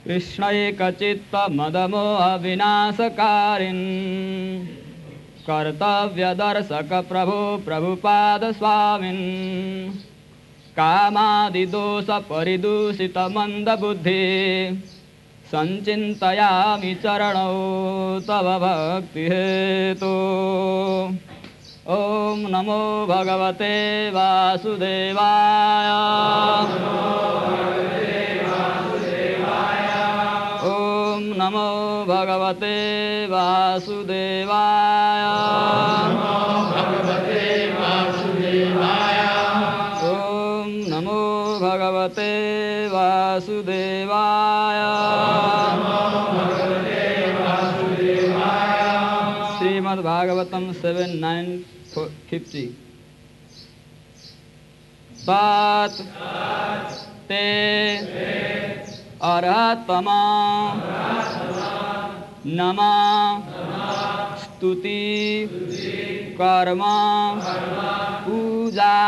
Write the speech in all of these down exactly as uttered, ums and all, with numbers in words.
कृष्णैकचित्तमदमोहविनाशकारिन् कर्तव्यदर्शक प्रभो प्रभुपादस्वामिन् कामादिदोषपरिदूषितमन्दबुद्धि संचिन्तयामि चरणौ तव भक्तिहेतो। ॐ नमो भगवते वासुदेवाय। ॐ नमो भगवते वासुदेवाय। ॐ नमो भगवते वासुदेवाय। Srimad Bhagavatam seven nine fifty. तत् ते अर्हतमा नमः स्तुति कर्म पूजा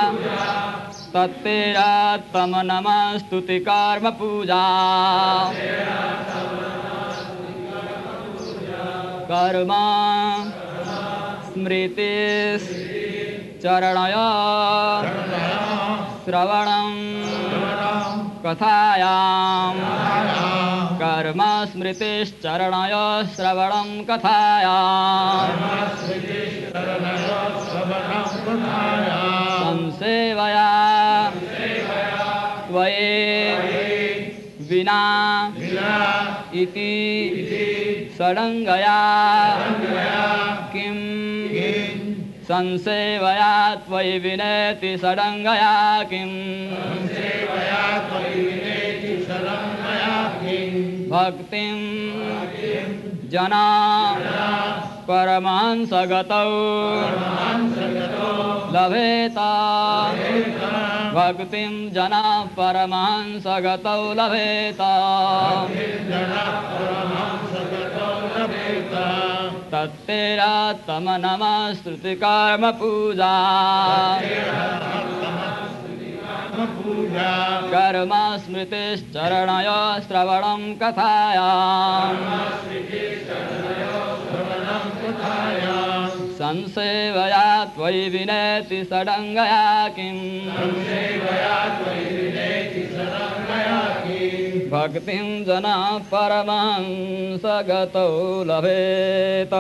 तत्तेरा तम नमः स्तुति कर्म पूजा कर्म स्मृति चरणय श्रवणं कथायां कर्म स्मृतिश्चरणय श्रवणं कथायां संसेवया त्वयि विना इति षडङ्गया किं संसेवया त्वयि विनेति षडङ्गया किं भक्तिं जना परमहंसगतौ लभेत भक्तिं जना परमहंसगतौ लभेत तत्तेरा तम नमः स्तुति कर्म पूजा कर्म स्मृतिश्चरणय श्रवणं कथायां संसेवया त्वयि विनेति षडङ्गया किं भक्तिं जना परमहंसगतौ लभेत।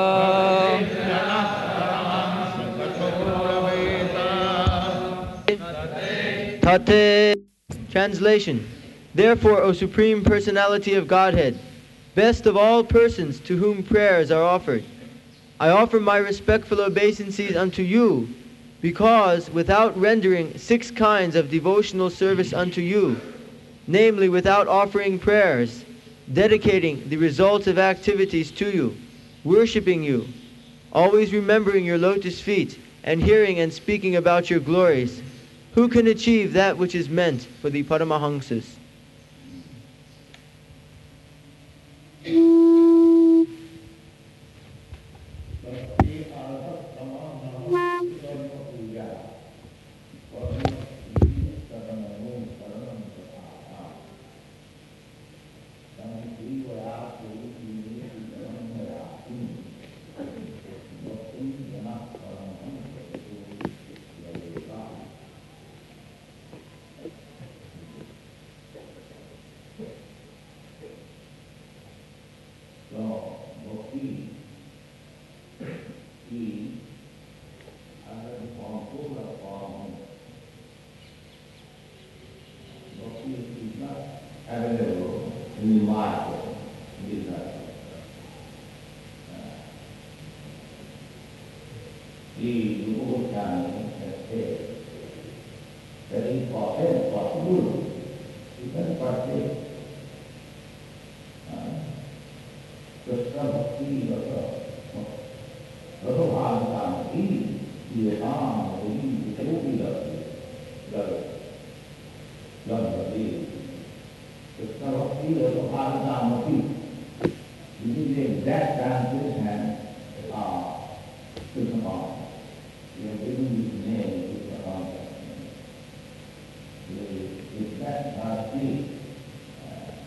Tate. Translation. Therefore, O Supreme Personality of Godhead, best of all persons to whom prayers are offered, I offer my respectful obeisances unto you, because without rendering six kinds of devotional service unto you, namely without offering prayers, dedicating the results of activities to you, worshipping you, always remembering your lotus feet, and hearing and speaking about your glories, who can achieve that which is meant for the Paramahamsas?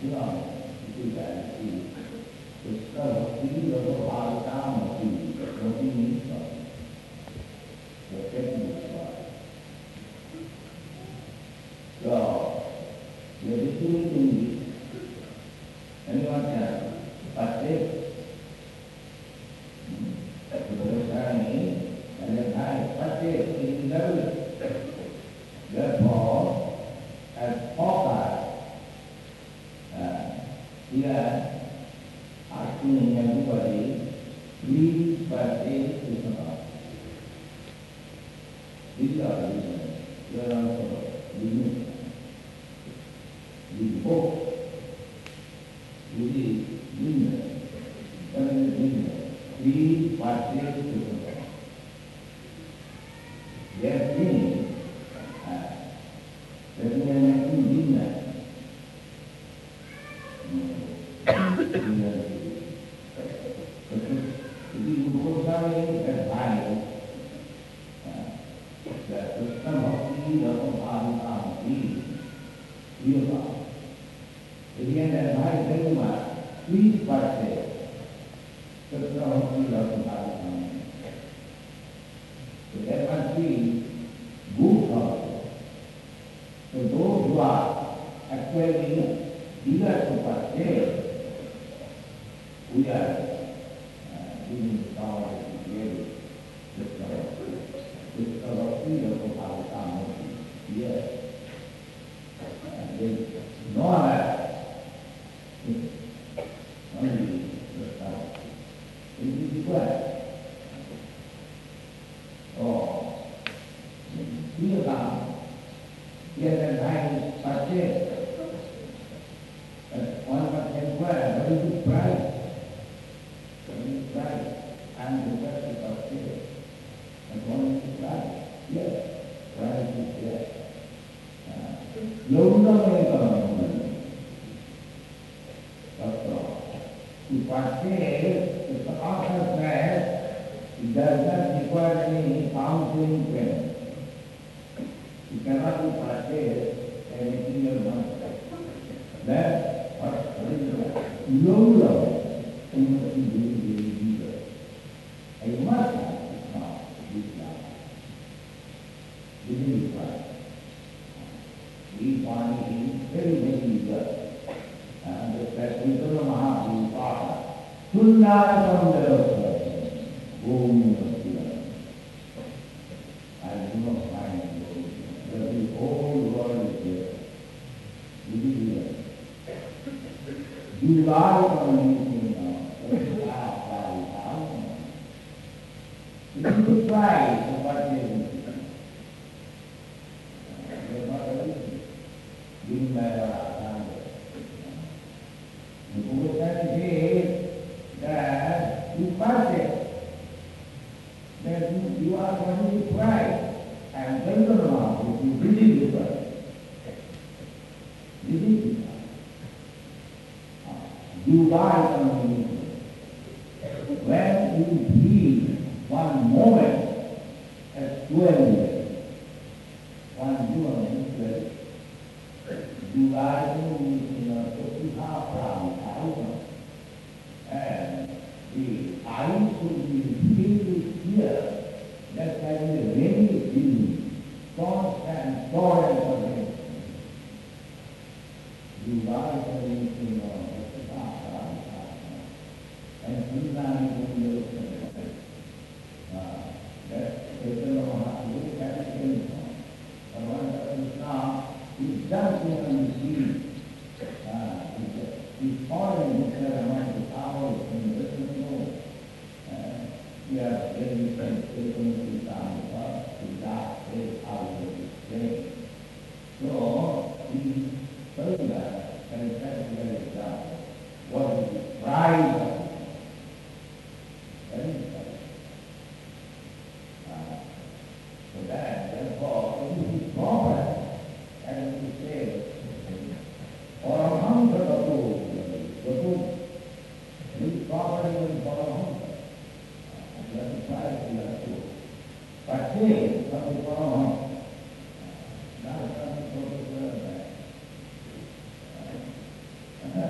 Uh,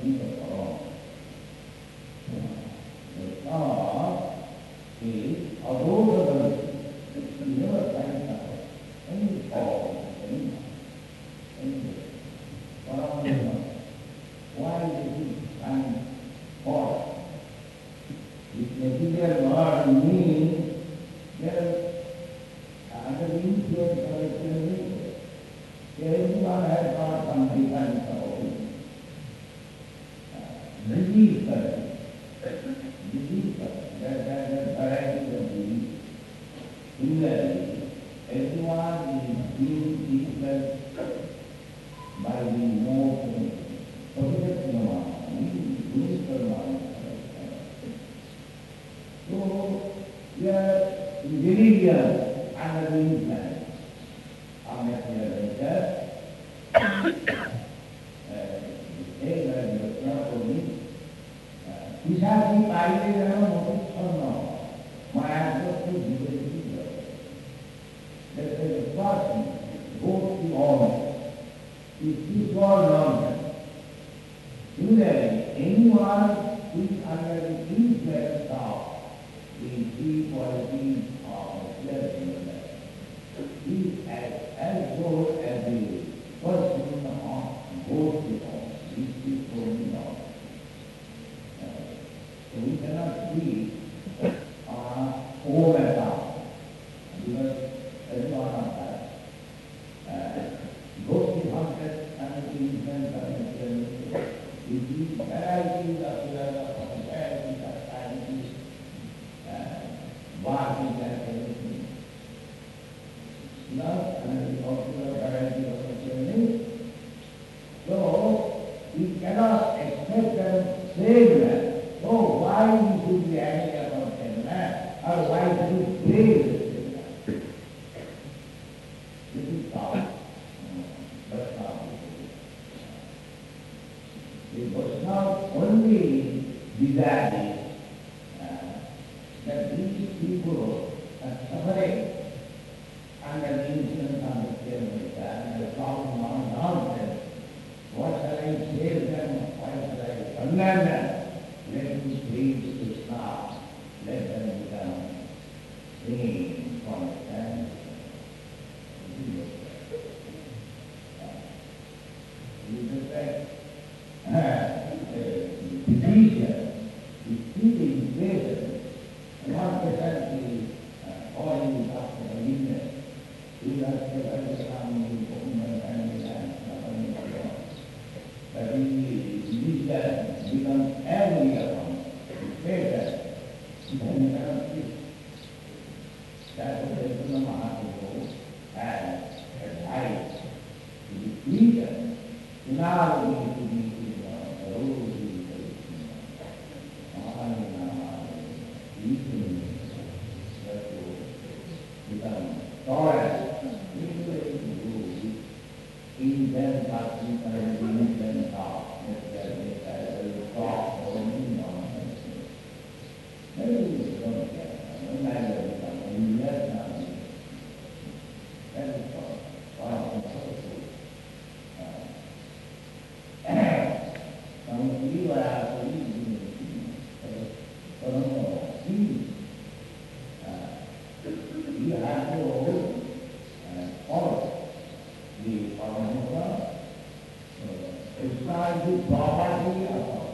있어서 그래서 이 어두워서 이거 다니까 행복 why did he find fault? If material world means there are other influence of experience. Everyone has got some difference of opinion. Belief, belief, that that that variety of belief. Similarly, everyone is being influenced by the emotion, positive mind, neutral mind. So, we are in religion under the influence of material nature. Kisah paling dalam motif sono, mayat itu juga juga. There is a person goes to honor. If this was nonsense, similarly, anyone who is under the influence of the three qualities of material nature is as as good as the person of goes to honor. This is so not. So we cannot see our whole account because everyone of us goes to haunted and the influence of material nature. We see varieties of philosophy, varieties of sciences, bargains and everything. Love and the popular variety of material nature. So we cannot expect them same man. So why we should be angry about same man? Or why should we praise the same man? This is thought. But not it was not only desiring uh, that these people are suffering under the influence of the same nature and the problem of nonsense. What shall I say them? Why shall I condemn them? Let me please to stop. Let them become singing from the stand. With respect, the teacher is teaching patience, not because he always after the weakness. He has to come in the family and but he teacher becomes angry upon patience. Then he cannot teach. That's what the Mahaprabhu has advised to the teacher. Now we need to be the rules become tolerant. In them, but in them, talk. Talk or mean on maybe we don't get it. No matter become in less than that is all. Some people are so easy to see. You have to follow the formula. It's not the property of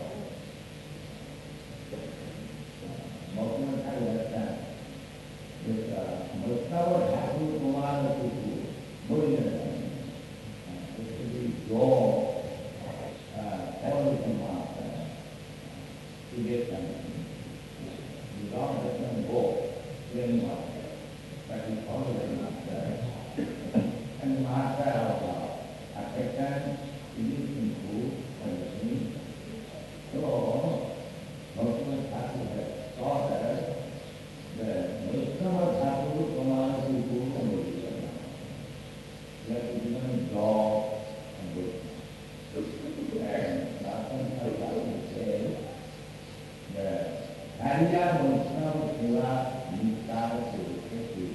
Muslim I understand. This Mustafa has to command to do. Buddhism. It should be your policy master to get something. You don't let them go. Then what? But he follows the master. And the master of affection is into punishment. So, Muslim Thakur has taught us that Muslim Thakur commands you to do Buddhism. You have to become law and Buddhism. And Thakur says that Hariya Muslim Shiva Nitara Sivya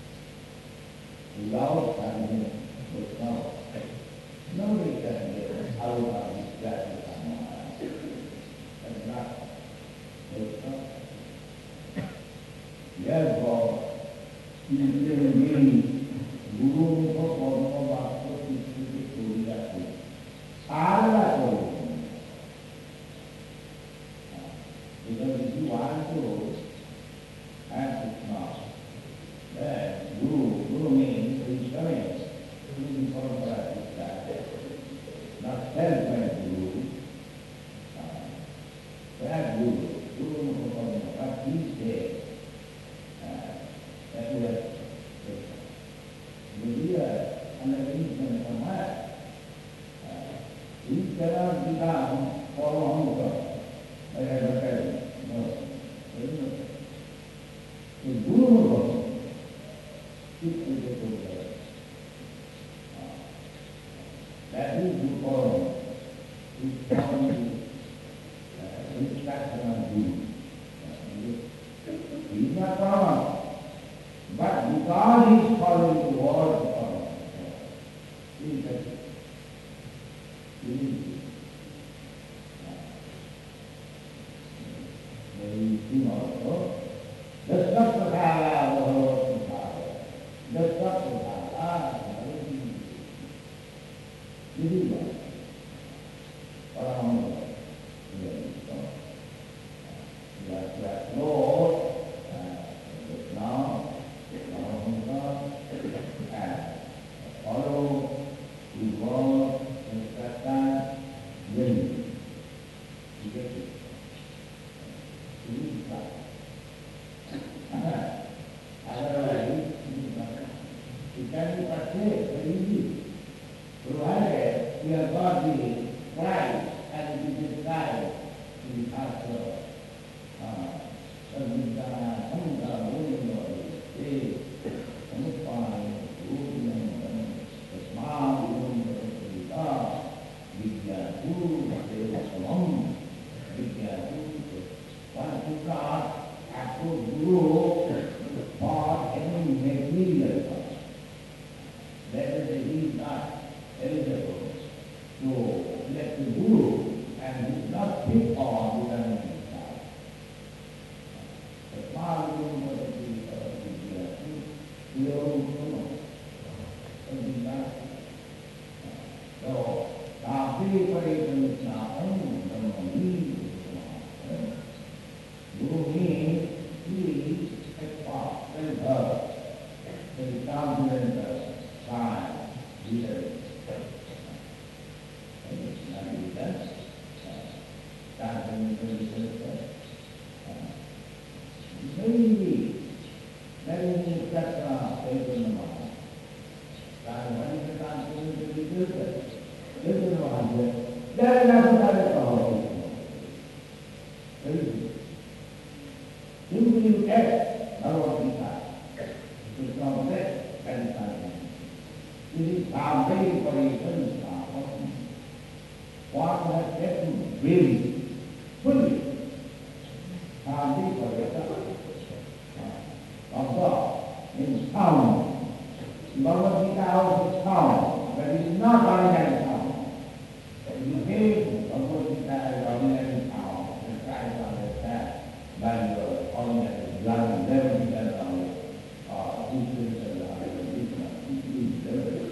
without having Muslim. Nobody can get out of this class. Therefore, in Guru Bhagavad because if you want to act it not, then Guru, Guru means he is coming. Guru is for practice, not self-made Guru. That Guru, Guru what he says, that we are we are under the influence of that. We cannot become follow God. I have a parent. No. The Guru was keep with the Guru. That is the form. It's found in instruction of Guru. He is not wrong. But because he is following the word of God, he is a he is you also, the Sattva-kala, the whole Sattva-kala, the Sattva-kala, this is what? Paramahana. That, that Lord, uh, now, Paramahana, and follow his word, and that time, then you get it. Otherwise, it can be purchased very easy. Provided we have got the price and it is described in the Shastra. Samhita, Samhita, Vodhya, Te, Samutpana, Vodhya, Tasma, Vodhya, Vidya, Guru, Deva, Salam, Vidya, Guru. One should not approach Guru for any material purpose. That is, he is not eligible to let the Guru and he is not fit for becoming himself. The small Guru was a Vidya, the old Guru, something like that. So, now, preparation is not only the need. Guru means he is a part and her, a confident sign, leader. And it's not leader, confident leader. Maybe, maybe that's a faith in the mind. And when it's a confident leader, it's in the mind. There is nothing that is all. Simply you get Bhagavad Gita. It is not that and something. It is very operation what has taken very fully. Very operation of God in sound. Bhagavad Gita also is sound, but it is not ordinary sound. You take Bhagavad Gita as ordinary sound and try to understand by your ordinary learning, never be done on it, or influence of the other, it is very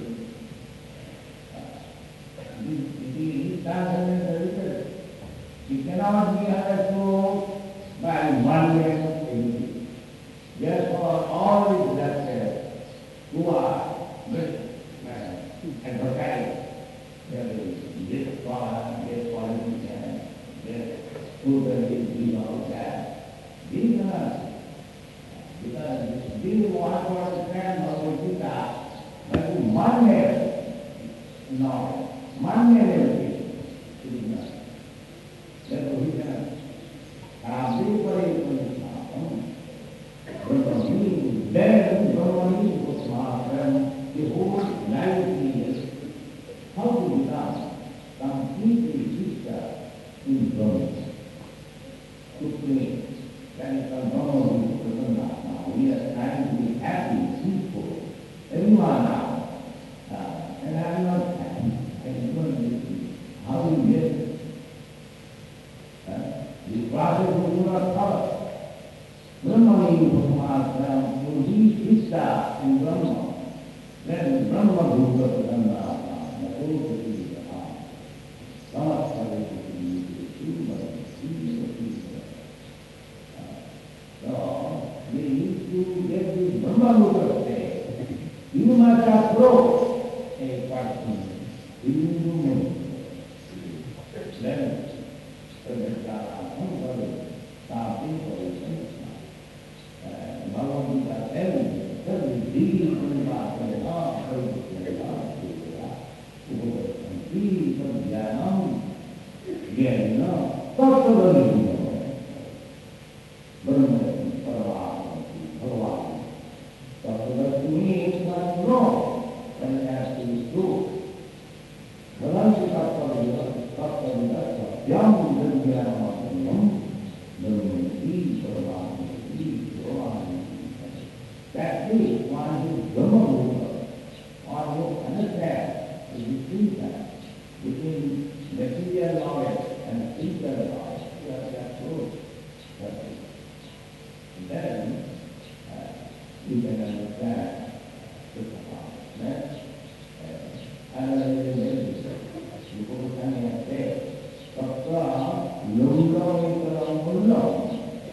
it is transcendental research. It cannot be understood by one man of anything. Therefore, all these lectures who are advertised, there is this scholar, this politician, this student is doing all that. These are because these want to understand Bhagavad Gita, but one man, no, one man everything. It is not. Therefore, we cannot. Everybody is Brahma means, then Brahma means Brahma, the whole life is how to become completely sister in Brahma. To play. That is the Brahma means Brahma. We are trying to be happy, peaceful. Everyone now. Uh, and I am not happy. I am not happy. How do you get it? Uh, the process will not follow. Brahma means Brahma. You must approach a person in then that is one who Brahma, one who understands the distinction between material knowledge and spiritual knowledge. You have to approach that. Then uh, you can understand the Bhagavan. Then another way you go to and say, Tatra Lunga Mulla.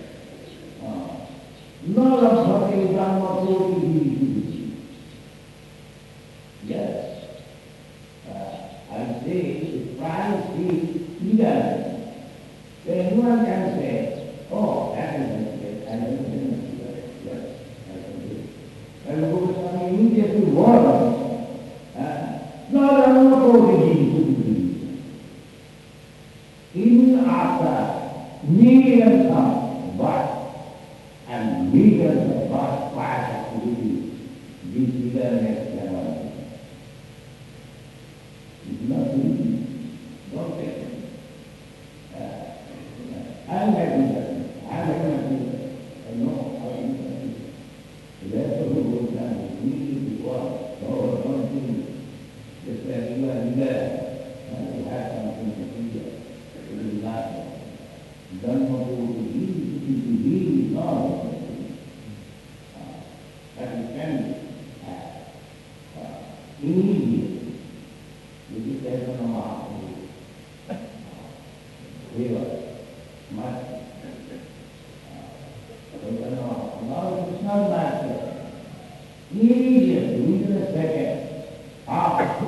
Yes, uh, I say, Christ is leader. So anyone can say, oh, that is a I don't think yes, I can do it. And Goswami immediately warns, no, I am not going to be. In after millions of births and millions of births pass activity, this leaderness never. It's not easy. Don't take it. Uh, I am happy that I am happy. I know how you can do it. The rest of the world is easy to work. No, don't think just that you are leader and you have something to do. It is not. You don't want to believe, it is believe, no. That you can uh, uh, immediately. You just have to know how to do it. River, mud. Now it is not natural. Immediately, within a second, ah,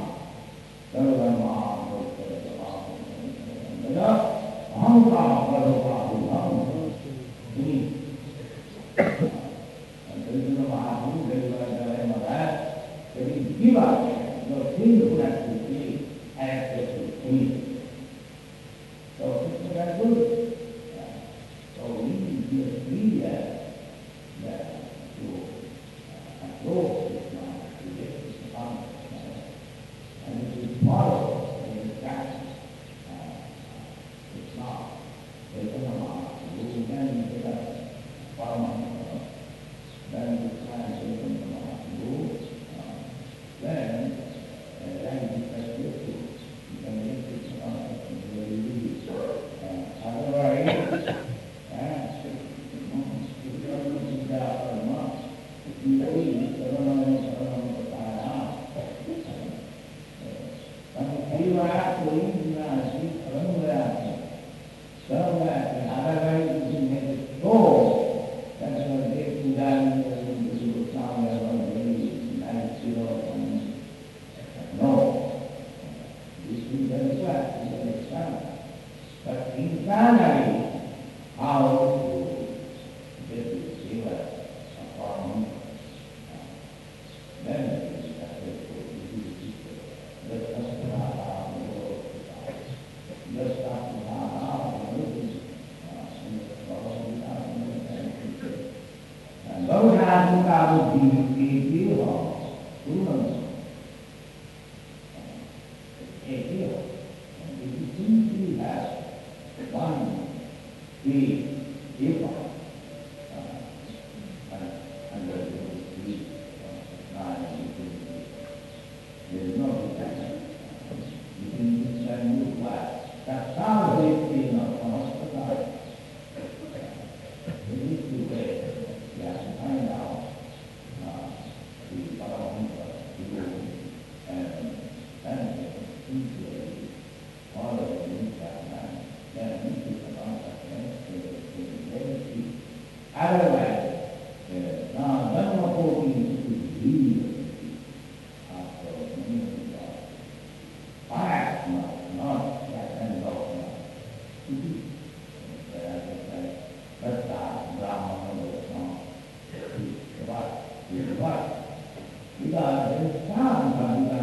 give up your sinful activity and access to me. So it's very good. So we need to be a clear that to approach this mind, to get this consciousness, and it is follow in practice. It's not. It's not. You can get a form then you try to do then uh, that is effective. You can make it very easy. Uh, otherwise, uh, if you are looking down or not, if you read Saranam Saranam Patara, when you are doing Nasi Saranam Saranam, otherwise you can make it go. That's what they do done in the sound of the night zero. No. This is very flat, this is external. But internally, how to get this river upon then it is started to do this. Just after Rama, just after Rama, and those are the people who know. One big effort uh, under the three nine there is no difference between this and new class. That's how they feel of hospital. We need to wait. We have to find out uh, the Bhagavan and Otherwise, uh, now Dhamma quoting is real after many of God. Facts not, not that and dogma. Whereas it's like, that's the Brahmana or something. What? What? Because there is some